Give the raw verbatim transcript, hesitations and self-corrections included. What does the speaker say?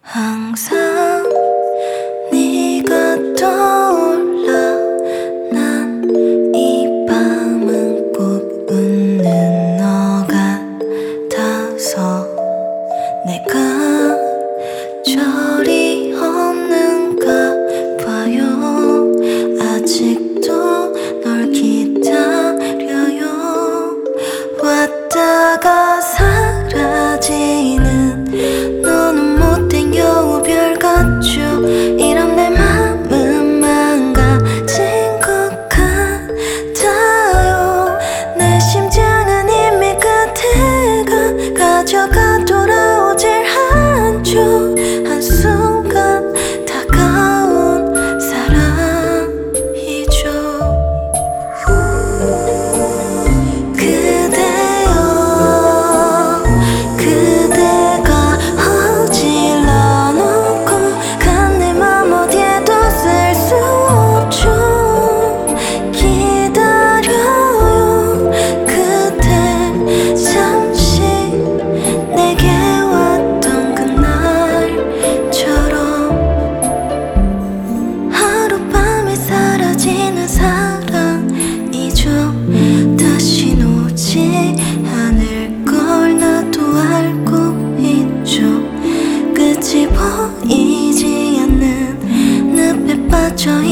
항상 네가 떠올라. 난 이 밤은 꼭 웃는 너 같아서. 내가 저리 없는가 봐요. 아직도 널 기다려요. 왔다가 사라지는 너는 못된 여우별 같죠. 이런 내 맘은 망가진 것 같아요. 내 심장은 이미 그대가 가져가 돌아오질 않죠. 한순간 다가온 사랑이죠. 그대여, 그대가 어질러 놓고 간 내 맘 어디에도 쓸 수 없죠. 기다려요. 그대 잠시 내게 왔던 그날처럼. 하룻밤에 사라지는 사랑이죠. 다신 오지 않을 걸 나도 알고 있죠. 끝이 보이지 않는 늪에 빠져